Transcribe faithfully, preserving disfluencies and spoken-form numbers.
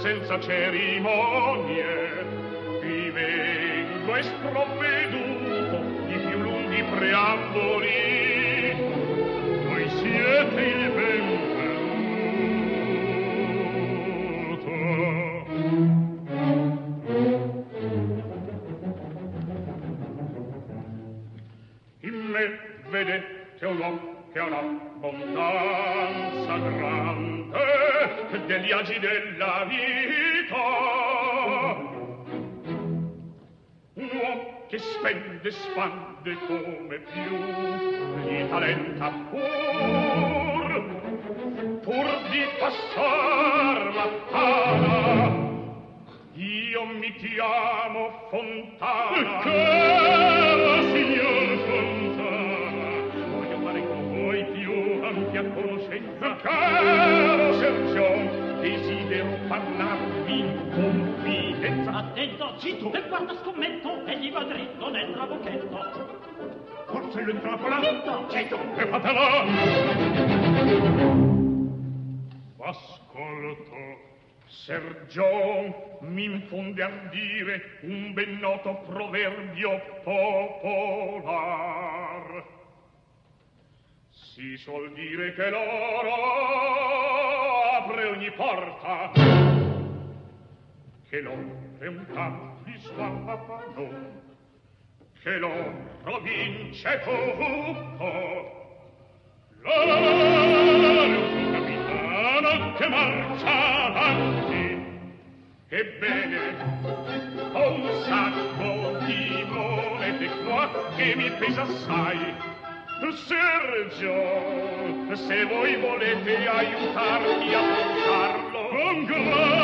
senza cerimonie. Vi vengo esprovveduto di più lunghi preamboli. Voi siete il benvenuto. In me vedete un uomo che ha un'abbondanza grande degli agi della vita, un uomo che spende e spande come più gli talenta pur, pur di passar la tana. Io mi chiamo Fontana. Caro signor Fontana, voglio fare con voi più ampia conoscenza. Caro Sergio, desidero parlarvi in confidenza. Attento, zitto, e guarda scommetto, egli va dritto nel trabocchetto. Forse l'entrapola? Zitto, Zitto, e fatela! Ascolto. Sergio mi infonde a dire un ben noto proverbio popolar. Si suol dire che l'oro apre ogni porta, che l'oro è un capisguapano, che l'oro vince tutto. L'oro è un capitano che marcia avanti. Ebbene, ho un sacco di monete qua che mi pesa assai. Sergio, se voi volete aiutarmi a portarlo, con gran